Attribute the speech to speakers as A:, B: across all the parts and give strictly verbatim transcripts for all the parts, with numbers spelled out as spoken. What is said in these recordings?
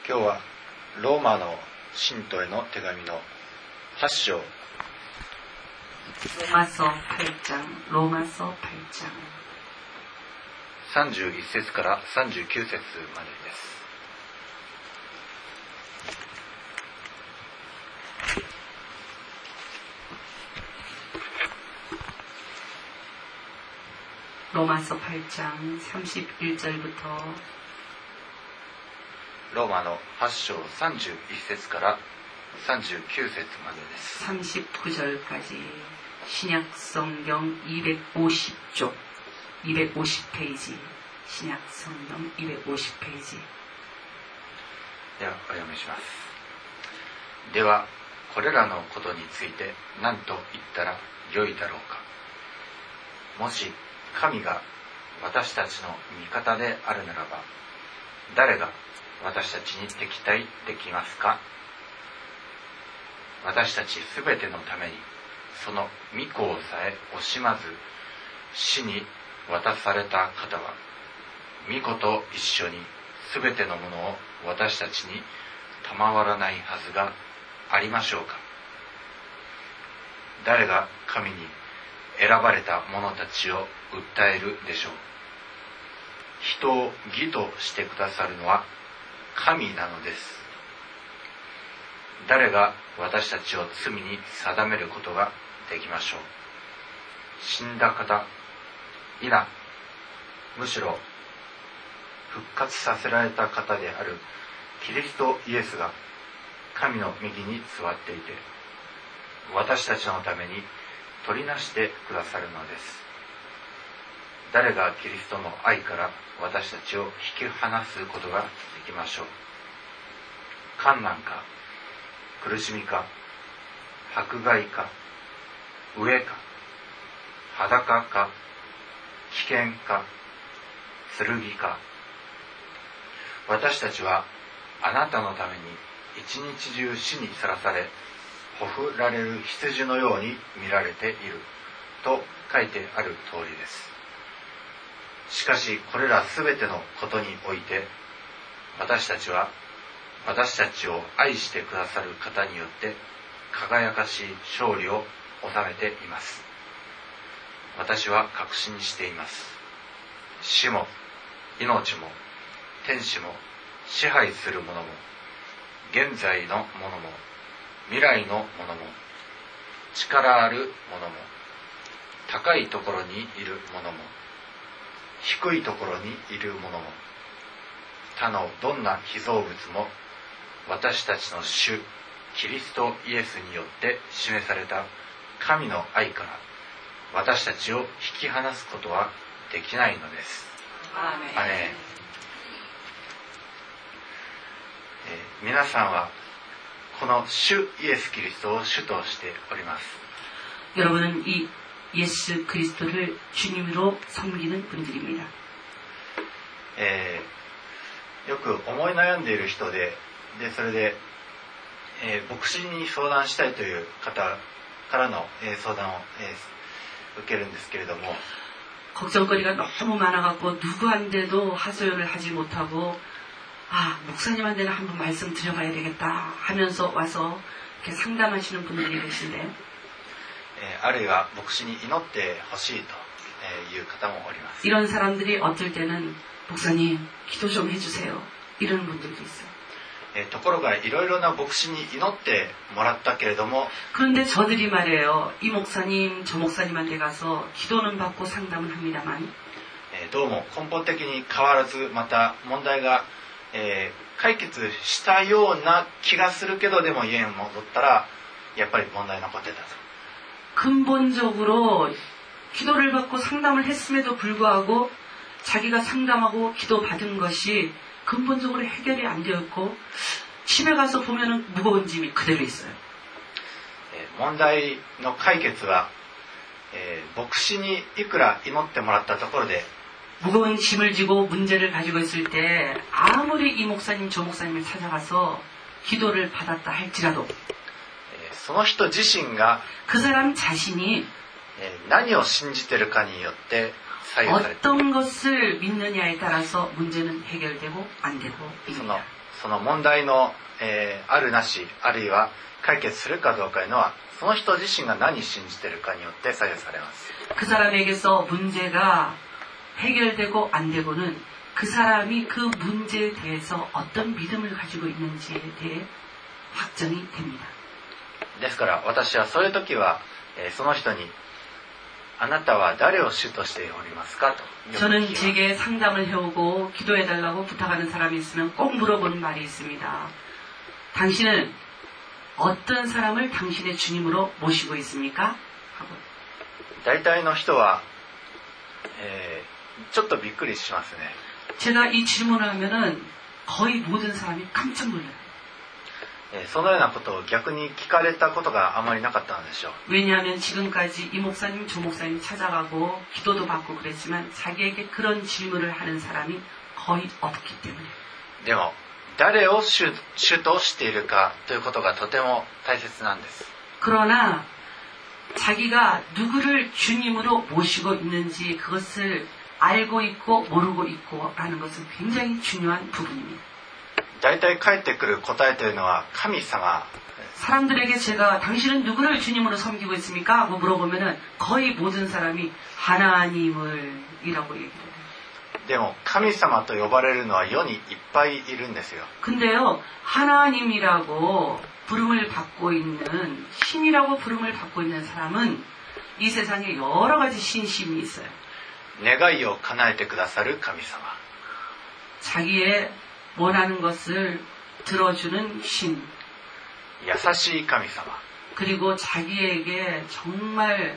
A: 今日はローマの信徒への手紙のはち章、
B: 로마서 팔 장, 로마서 팔 장
A: さんじゅういっ節からさんじゅうきゅう節までです。
B: 로마서 팔 장 삼십일 절부터
A: ローマのはち章さんじゅういっ節からさんじゅうきゅう節までです。
B: 삼십구 절까지 신약성경 이백오십 쪽, 이백오십 페이지, 신약성경 이백오십 페이지.
A: ではお読みします。ではこれらのことについて何と言ったらよいだろうか。もし神が私たちの味方であるならば、誰が私たちに敵対できますか。私たちすべてのためにその御子をさえ惜しまず死に渡された方は、御子と一緒にすべてのものを私たちに賜らないはずがありましょうか。誰が神に選ばれた者たちを訴えるでしょう。人を義としてくださるのは神なのです。誰が私たちを罪に定めることができましょう。死んだ方、いな、むしろ復活させられた方であるキリストイエスが神の右に座っていて、私たちのために取りなしてくださるのです。誰がキリストの愛から私たちを引き離すことができましょう。患難か、苦しみか、迫害か、飢えか、裸か、危険か、剣か。私たちはあなたのために一日中死にさらされ、ほふられる羊のように見られていると書いてある通りです。しかしこれらすべてのことにおいて、私たちは私たちを愛してくださる方によって輝かしい勝利を収めています。私は確信しています。死も命も天使も支配するものも現在のものも未来のものも力あるものも高いところにいるものも低いところにいるものも他のどんな被造物も私たちの主キリストイエスによって示された神の愛から私たちを引き離すことはできないのです。アメン。アメン。えー、皆さんはこの主イエスキリストを主としております。
B: 여러분은 이 예수 그리스도를 주님으로 섬기는 분들입니다.
A: えー、よく思い悩んでいる人で、でそれで、えー、牧師に相談したいという方からの、えー、相談を、えー、受けるんですけれども、
B: 걱정거리가 너무 많아갖고 누구한테도 하소연을 하지 못하고 아 목사님한테는 한번 말씀 드려봐야 되겠다 하면서 와서 이렇게 상담하시는 분들이 계신데,
A: えー、あるいは牧師に祈ってほしいという方もおります。
B: 이런 사람들이 어떨 때는 목사님 기도 좀 해주세요 이러는 분들도 있어요.
A: えー、ところがいろいろな牧師に祈ってもらったけれども、
B: 그런데 저들이 말해요. 이 목사님 저 목사님한테 가서 기도는 받고 상담을 합니다만,
A: えー、どうも根本的に変わらず、また問題が、えー、解決したような気がするけど、でも家に戻ったらやっぱり問題残ってたと。
B: 근본적으로 기도를 받고 상담을 했음에도 불구하고 자기가 상담하고 기도 받은 것이 근본적으로 해결이 안 되었고 집에 가서 보면은 무거운 짐이 그대로 있어요.
A: 問題の解決は、えー、牧師にいくら祈ってもらったところで
B: 무거운 짐을 지고 문제를 가지고 있을 때 아무리 이 목사님 저 목사님을 찾아가서 기도를 받았다 할지라도
A: その人自身が
B: 그 사람 자신이
A: 何を信じているかによって左右されている。
B: 어떤 것을 믿느냐에 따라서 문제는 해결되고 안 되고
A: その
B: 입니다.
A: その問題の、えーあるなし、あるいは解決するかどうかいうのは、その人自身が何を信じているかによって左右されます。
B: 그 사람에게서 문제가 해결되고 안 되고는 그 사람이 그 문제에 대해서 어떤 믿음을 가지고 있는지에 대해 확정이 됩니다.
A: ですから私はそういう時は、えーその人にあなたは誰を主としておりますかとよく聞き
B: 저는
A: ます。
B: 제게 상담을 해오고 기도해달라고 부탁하는 사람이 있으면 꼭 물어보는 말이 있습니다. 당신은 어떤 사람을 당신의 주님으로 모시고 있습니까? 하고
A: 大体の人は、えーちょっとびっくりしますね。
B: 제가 이 질문을 하면은 거의 모든 사람이 깜짝 놀라요.
A: えーそのようなことを逆に聞かれたことがあまりなかったのでしょう。
B: 왜냐하면 지금까지 이 목사님 저 목사님 찾아가고 기도도 받고 그랬지만 자기에게 그런 질문을 하는 사람이 거의 없기 때문에
A: でも誰を 主, 主としているかということがとても大切なんです。
B: 그러나 자기가 누구를 주님으로 모시고 있는지 그것을 알고 있고 모르고 있고 라는 것은 굉장히 중요한 부분입니다.
A: 大体返ってくる答えというのは神様。
B: 사람들에게 제가 당신은 누구를 주님으로 섬기고 있습니까? 하고 물어보면은 거의 모든 사람이 하나님을 이라고 얘기를 해요.
A: でも神様と呼ばれるのは世にいっぱいいるんですよ。
B: 근데요, 하나님이라고 부름을 받고 있는, 신이라고 부름을 받고 있는 사람은 이 세상에 여러 가지 신심이 있어요.
A: 願いを叶えてくださる神様。
B: 자기의 원하는 것을 들어주는 신,
A: 優しい神様。
B: 그리고 자기에게 정말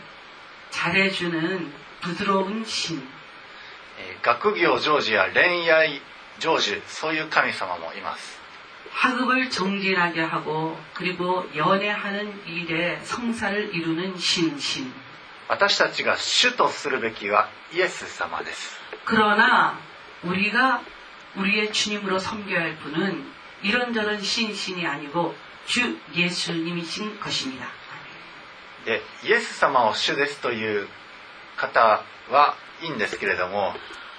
B: 잘해주는 부드러운 신,
A: えー学業成就や恋愛成就、そういう神様もいます。
B: 학업을 정진하게 하고 그리고 연애하는 일에 성사를 이루는 신, 신.
A: 私たちが主とするべきはイエス様です。
B: 그러나 우리가 우리의 주님으로 섬겨야 할 분은 이런저런 신, 신이 아니고 주 예수님이신 것입니다.
A: で、イエス様を主ですという方はいいんですけれども、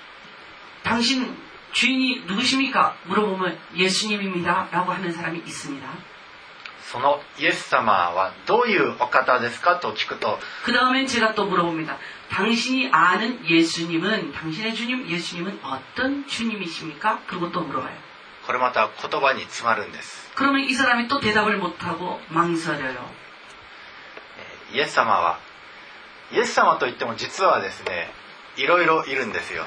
B: 당신 주인이 누구십니까? 물어보면 예수님입니다. 라고 하는 사람이 있습니다.
A: そのイエス様はどういうお方ですかと聞くと、
B: 그 다음엔 제가 또 물어봅니다. 당신이 아는 예수님은, 당신의 주님 예수님은 어떤 주님이십니까? 그리고 또 물어봐요.
A: これまた言葉に詰まるんです。
B: 그러면 이 사람이 또 대답을 못하고 망설여요.
A: えーイエス様は、イエス様といっても実はですね、いろいろいるんですよ。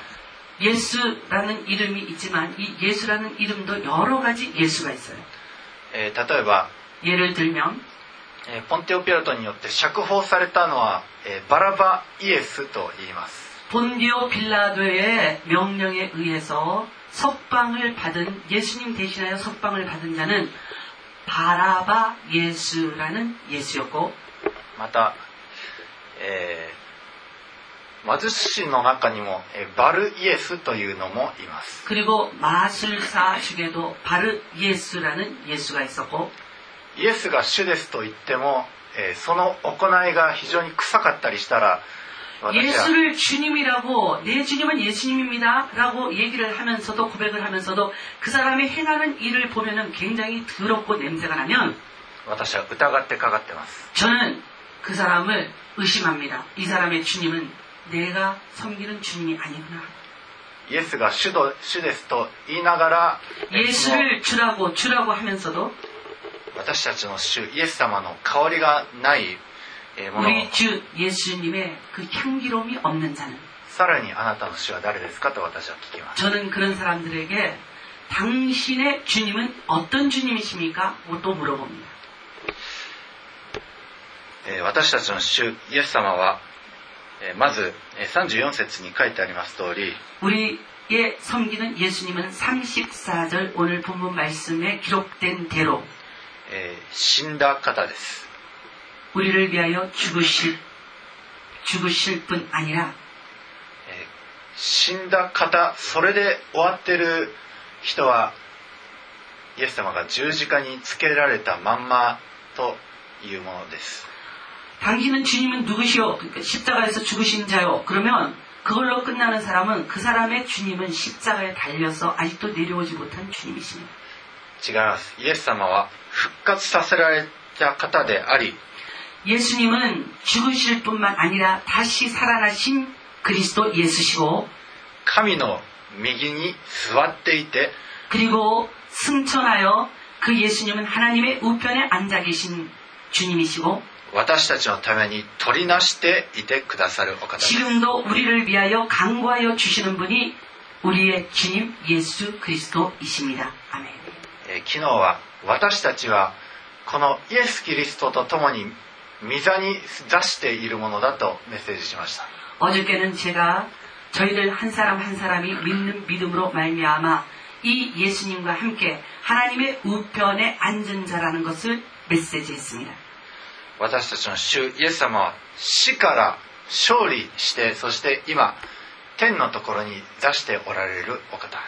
B: 예수라는 이름이 있지만 이 예수라는 이름도 여러 가지 예수가 있어요.
A: えー例えば、
B: 예를 들면
A: えーポンテオピラトによって釈放されたのは、えーバラバイエスと言います。
B: 본디오 빌라도의 명령에 의해서 석방을 받은 예수님 대신하여 석방을 받은 자는 바라바 예수라는 예수였고
A: また、えー貧しいの中にも、えーバルイエスというのもいます。
B: 그리고 마술사 중에도 바르 예수라는 예수가 있었고
A: イエスが主ですと言っても、えーその行いが非常に臭かったりしたら、私は
B: 예수를 주님이라고 내 주님은 예수님입니다 라고 얘기를 하면서도 고백을 하면서도 그 사람이 행하는 일을 보면은 굉장히 더럽고 냄새가 나면
A: 私は疑ってかかってます。
B: 저는 그 사람을 의심합니다. 이 사람의 주님은 내가 섬기는 주님이 아니구나.
A: イエスが主と主ですと言いながら、えーその
B: 예수를 주라고 주라고 하면서도
A: 私たちの主イエス様の香りがないえーものを
B: 우리 주 예수님의 그 향기로움이 없는 자는
A: さらにあなたの主は誰ですかと私は聞きます。
B: 저는 그런 사람들에게 당신의 주님은 어떤 주님이십니까? 또 물어봅니다.
A: えー私たちの主イエス様は、えーまずえーさんじゅうよん節に書いてあります通り、
B: 우리의 섬기는 예수님은 삼십사 절 오늘 본문 말씀에 기록된 대로
A: えー死んだ方です。
B: 우리를 위하여 죽으실 죽으실 뿐 아니라
A: えー死んだ方、それで終わってる人はイエス様が十字架につけられたまんまというものです。
B: 당신은 주님은 누구시오? 그러니까 십자가에서 죽으신 자요. 그러면 그걸로 끝나는 사람은 그 사람의 주님은 십자가에 달려서 아직도 내려오지 못한 주님이십니다.
A: 違います。イエス様は復活させられた方であり、
B: 예수님은 죽으실 뿐만 아니라 다시 살아나신 그리스도 예수시고
A: 神の右に座っていて
B: 그리고 승천하여 그 예수님은 하나님의 우편에 앉아 계신 주님이시고
A: 私たちのために取りなしていてくださるお方です。
B: 지금도 우리를 위하여 강구하여 주시는 분이 우리의 주님 예수 그리스도이십니다. 아멘.
A: えー昨日は私たちはこのイエス・キリストと共に御座に座しているものだとメッセージしました。
B: 어저께는 제가 저희들 한 사람 한 사람이 믿는 믿음으로 말미암아 이 예수님과 함께 하나님의 우편에 앉은 자라는 것을 메시지했습니다.
A: 私たちの主イエス様は死から勝利して、そして今天のところに座しておられるお方です。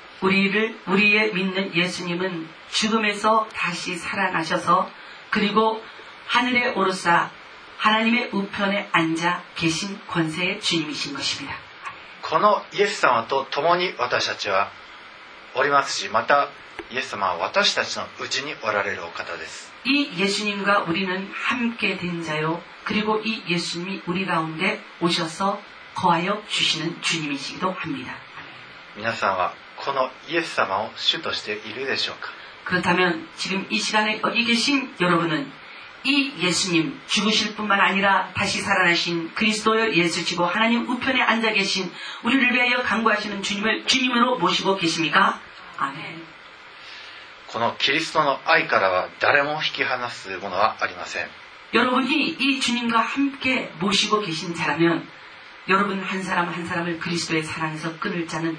B: 우리를 우리의 믿는 예수님은 죽음에서 다시 살아나셔서 그리고 하늘에 오르사 하나님의 우편에 앉아 계신 권세의 주님이신 것입니다.
A: このイエス様と共に私たちはおりますし、またイエス様は私たちのうちにおられるお方です。
B: 이 예수님과 우리는 함께 된 자요. 그리고 이 예수님이 우리 가운데 오셔서 거하여 주시는 주님이시기도 합니다.
A: 皆さんはこのイエス様を主としているでしょうか。
B: 그렇다면 지금 이 시간에 여기 계신 여러분은 이 예수님 죽으실 뿐만 아니라 다시 살아나신 그리스도의 예수시고 하나님 우편에 앉아 계신 우리를 위하여 강구하시는 주님을 주님으로 모시고 계십니까? 아멘.
A: このキリストの愛からは誰も引き離すものはありません。
B: 여러분이 이 주님과 함께 모시고 계신 자라면 여러분 한 사람 한 사람을 그리스도의 사랑에서 끊을 자는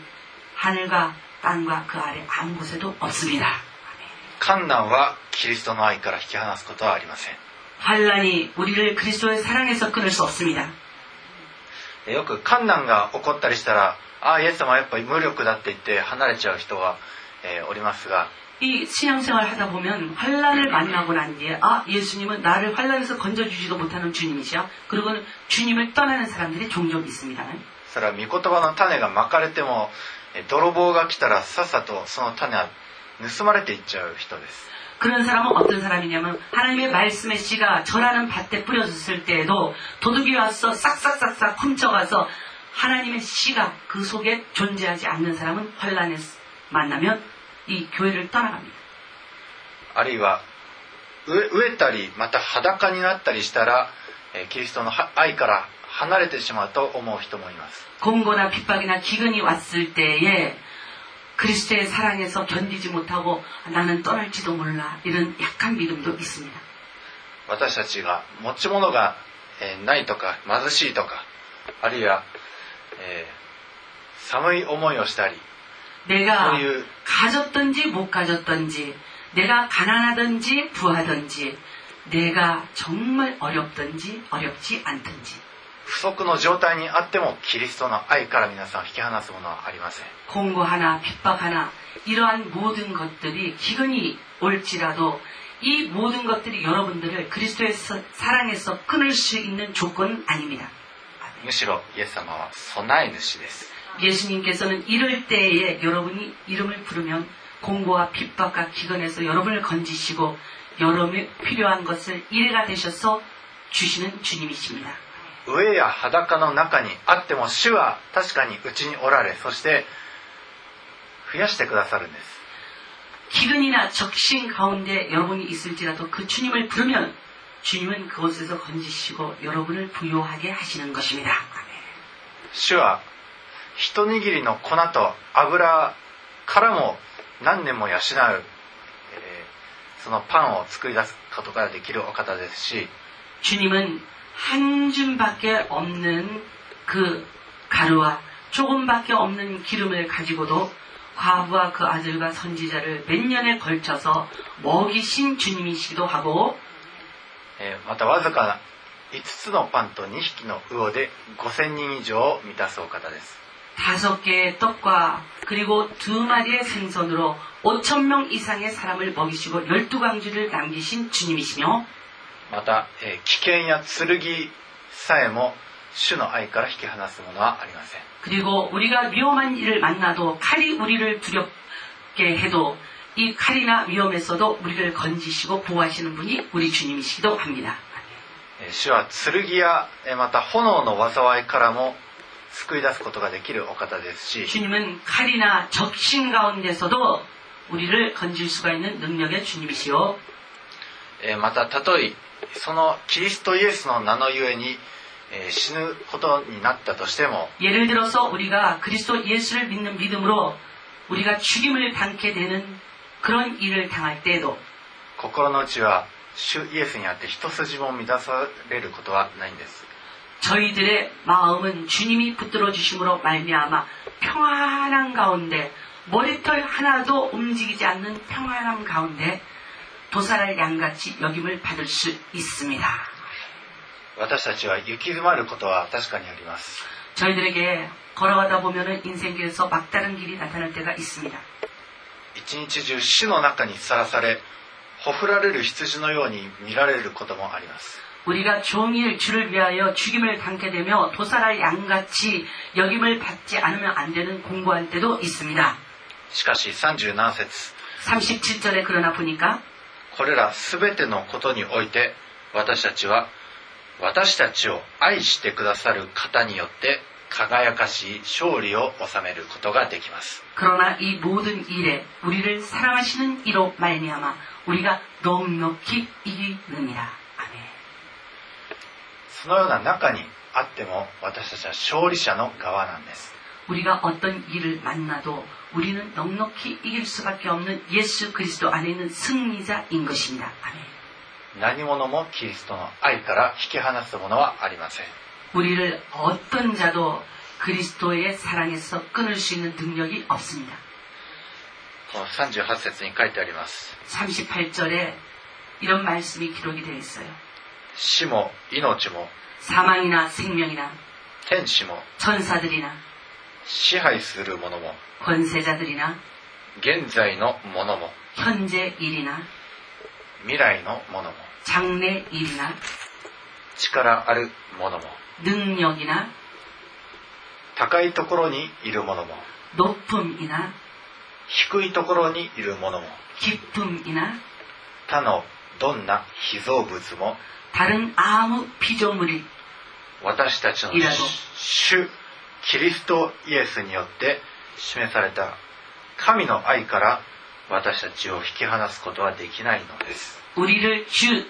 B: 하늘과 땅과 그 아래 아무 곳에도 없습니다.
A: 患難はキリストの愛から引き離すことはありません。
B: 환란이 우리를 그리스도의 사랑에서 끊을 수 없습니다.
A: よく患難が起こったりしたら、ああイエス様はやっぱり無力だって言って離れちゃう人は、えー、おりますが、
B: 이 신앙생활 하다 보면 환란을 만나고 난 뒤에 아 예수님은 나를 환란에서 건져주지도 못하는 주님이시야. 그리고는 주님을 떠나는 사람들이 종종 있습니다.
A: それは御言葉の種がまかれても、泥棒が来たらさっさとその種は盗まれていっちゃう人です。
B: 그런 사람은 어떤 사람이냐면 하나님의 말씀의 씨가 절하는 밭에 뿌려졌을 때에도 도둑이 와서 싹싹싹싹 훔쳐가서 하나님의 씨가 그 속에 존재하지 않는 사람은 환란에 만나면 이 교회를 떠나갑니다.
A: あるいは飢えたりまた裸になったりしたら、キリストの愛から離れてしまうと思う人もいます。
B: 공고나 핍박이나 기근이 왔을 때에 그리스도의 사랑에서 견디지 못하고 나는 떠날지도 몰라 이런 약한 믿음도 있습니다.
A: 私たちが持ち物がないとか貧しいとか、あるいは、えー、寒い思いをしたり
B: 내가 가졌든지 못 가졌든지 내가 가난하든지 부하든지 내가 정말 어렵든지 어렵지 않든지
A: 不足の状態にあってもキリストの愛から皆さん引き離すものはありません。
B: 공고 하나 핍박 하나 이러한 모든 것들이 기근이 올지라도 이 모든 것들이 여러분들을 그리스도의 사랑에서 끊을 수 있는 조건은 아닙니다.
A: むしろイエス様は備え主です。
B: 예수님께서는 이럴 때에 여러분이 이름을 부르면 공고와 핍박과 기근에서 여러분을 건지시고 여러분의 필요한 것을 일해가 되셔서 주시는 주님이십니다.
A: 飢えや裸の中にあっても主は確かにうちにおられ、そして増やしてくださるんです。
B: 기근이나 적신 가운데 여러분이 있을지라도 그 주님을 부르면 주님은 그곳에서 건지시고 여러분을 부요하게 하시는 것입니다.
A: 主は一握りの粉と油からも何年も養う、えー、そのパンを作り出すことができるお方ですし、
B: 주님은 한 줌밖에 없는 그 가루와 조금밖에 없는 기름을 가지고도 과부와 그 아들과 선지자를 몇 년에 걸쳐서 먹이신 주님이시기도 하고,
A: えー、またわずかないつつのパンとにひきの魚でごせんにん以上を満たすお方です。
B: 다섯 개의 떡과 그리고 두 마리의 생선으로 오천 명 이상의 사람을 먹이시고 열두 광주를 남기신 주님이시며,
A: また、えー、危険や剣さえも主の愛から引き離すものはありません。
B: 그리고 우리가 위험한 일을 만나도 칼이 우리를 두렵게 해도 이 칼이나 위험에서도 우리를 건지시고 보호하시는 분이 우리 주님이시기도 합니다.
A: 主は剣やまた炎の災いからも救い出すことができるお方ですし、
B: 주님은 칼이나 적신 가운데서도 우리를 건질 수가 있는 능력의 주님이시요.
A: またたとえそのキリストイエスの名のゆえに死ぬことになったとしても、
B: 예를 들어서 우리가 그리스도 예수를 믿는 믿음으로 우리가 죽임을 당게 되는 그런 일을 당할 때에도
A: 心の内は主イエスにあって一筋も乱されることはないんです。
B: 저희들의 마음은 주님이 붙들어 주심으로 말미암아 평안한 가운데 머리털 하나도 움직이지 않는 평안함 가운데 도살할 양같이 여김을 받을 수 있습니다.
A: 私たちは行き詰まることは確かにあります。
B: 저희들에게 걸어가다 보면은 인생길에서 막다른 길이 나타날 때가 있습니다.
A: 一日中死の中にさらされ、ほふられる羊のように見られることもあります。
B: 우리가 종일 주를 위하여 죽임을 당게 되며 도살할 양같이 여김을 받지 않으면 안 되는 공고할 때도 있습니다.
A: しかしさんじゅうなな節
B: 삼십칠 절에 그러나 보니까
A: これらすべてのことにおいて私たちは私たちを愛してくださる方によって輝かしい勝利を収めることができます。
B: 그러나 이 모든 일에 우리를 사랑하시는 이로 말미암아 우리가 넉넉히 이기느니라. 아멘.
A: そのような中にあっても私たちは勝利者の側なんです。
B: 우리가 어떤 일을 만나도 우리는 넉넉히 이길 수밖에 없는 예수 그리스도 안에 있는 승리자인 것입니다. 아멘.
A: 何者もキリストの愛から引き離すものはありません。
B: 우리를 어떤 자도 그리스도의 사랑에서 끊을 수 있는 능력이 없습니다.
A: このさんじゅうはち節に書いてあります。
B: 삼십팔 절에 이런 말씀이 기록이 되어 있어요.
A: 死も命も
B: 사망이나 생명이나
A: 天使も
B: 천사들이나
A: 支配する者も
B: 권세자들이나
A: 現在のものも
B: 현재 일이나
A: 未来のものも
B: 장래 일이나
A: 力あるものも
B: 능력이나
A: 高いところにいるものも
B: 높음이나
A: 低いところにいるものも
B: 기쁨이나
A: 他のどんな被造物も
B: 다른 아무 피조물이
A: 私たちの主キリストイエスによって示された神の愛から私たちを引き離すことはできないのです。
B: 우리를 주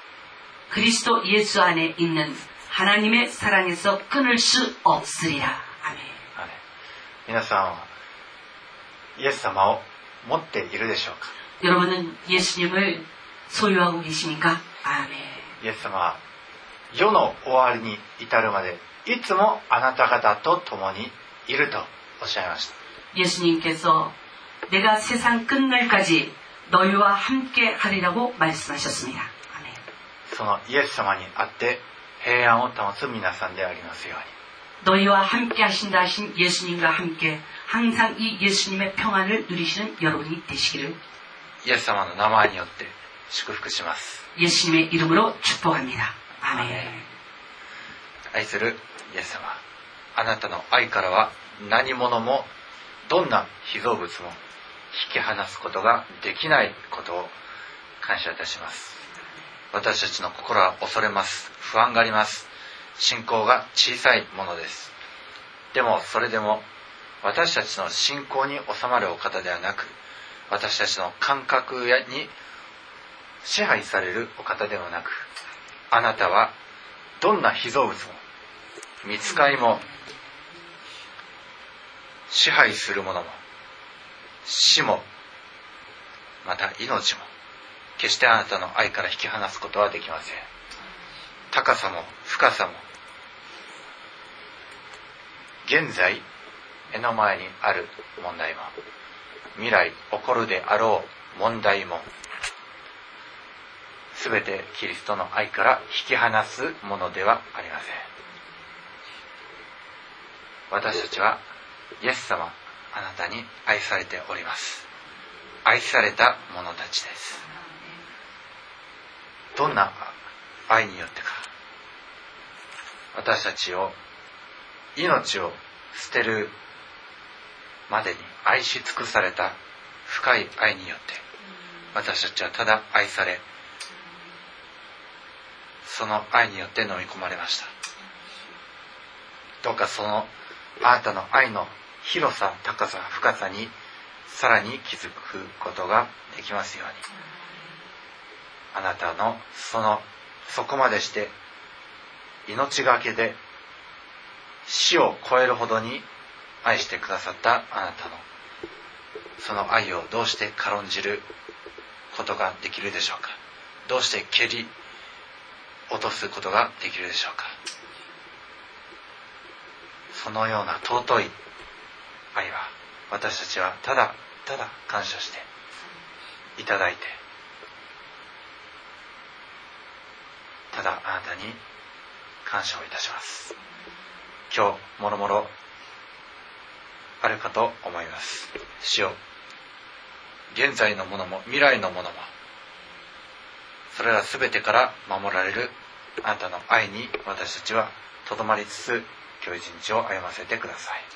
B: 그리스도 예수 안에 있는 하나님의 사랑에서 끊을 수 없으리라. 아멘.
A: 皆さんはイエス様を持っているでしょうか。
B: 여러분은 예수님을 소유하고 계십니까? 아멘.
A: イエス様は世の終わりに至るまでいつもあなた方と共にいるとおっしゃいました。
B: 예수님께서 내가 세상 끝날까지 너희와 함께 하리라고 말씀하셨습니다. 아멘.
A: そのイエス様にあって平安を保つ皆さんでありますように。
B: 너희와 함께 하신다 하신 예수님과 함께 항상 이 예수님의 평안을 누리시는 여러분이 되시기를
A: イエス様の名前によって祝福します。
B: 예수님의 이름으로 축복합니다. 아멘.
A: 愛するイエス様、あなたの愛からは何者もどんな被造物も引き離すことができないことを感謝いたします。私たちの心は恐れます。不安があります。信仰が小さいものです。でもそれでも私たちの信仰に収まるお方ではなく、私たちの感覚に支配されるお方ではなく、あなたはどんな被造物も御使いも支配するものも死もまた命も決してあなたの愛から引き離すことはできません。高さも深さも現在目の前にある問題も未来起こるであろう問題もすべてキリストの愛から引き離すものではありません。私たちはイエス様、あなたに愛されております。愛された者たちです。どんな愛によってか、 私たちを命を捨てるまでに愛し尽くされた深い愛によって私たちはただ愛され、その愛によって飲み込まれました。どうかそのあなたの愛の広さ、高さ、深さにさらに気づくことができますように、あなたのそのそこまでして命がけで死を超えるほどに愛してくださったあなたのその愛をどうして軽んじることができるでしょうか。どうして蹴り落とすことができるでしょうか。そのような尊い愛は私たちはただただ感謝していただいて、ただあなたに感謝をいたします。今日もろもろあるかと思います。主よ、現在のものも未来のものもそれらすべてから守られるあなたの愛に私たちはとどまりつつ今日一日を歩ませてください。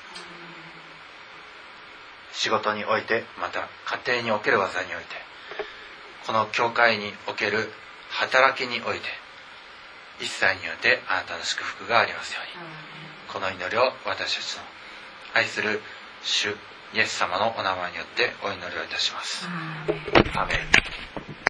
A: 仕事において、また家庭における技において、この教会における働きにおいて、一切によってあなたの祝福がありますように、この祈りを私たちの愛する主イエス様のお名前によってお祈りをいたします。アーメン。